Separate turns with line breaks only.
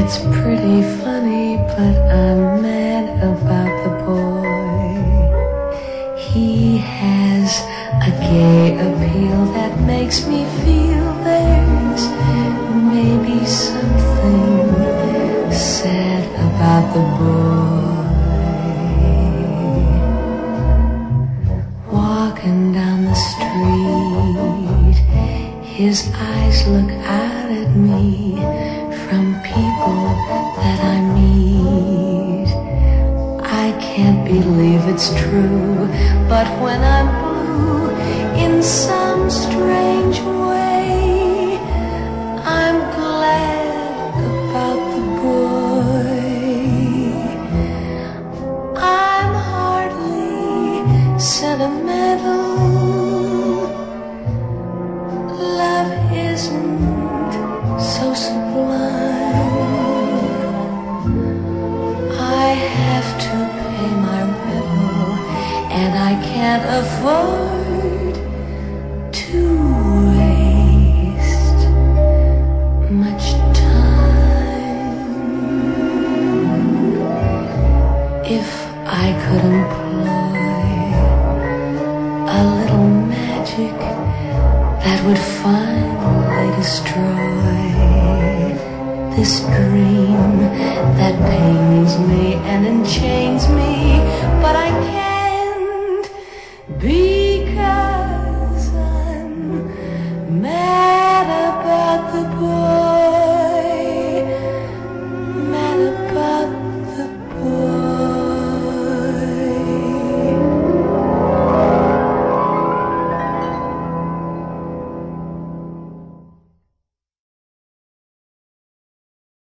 It's pretty funny, but I'm mad about the boy. He has a gay appeal that makes me feel there's maybe something sad about the boy. Walking down the street, his eyes look out at me from people that I meet. I can't believe it's true, but when I'm blue in some strange way, I'm glad about the boy. I'm hardly sentimental. Love isn't so sublime. I have to pay my rental, and I can't afford to waste much time. If I could employ a little magic that would finally destroy this dream that pains me and enchains me, but I can't because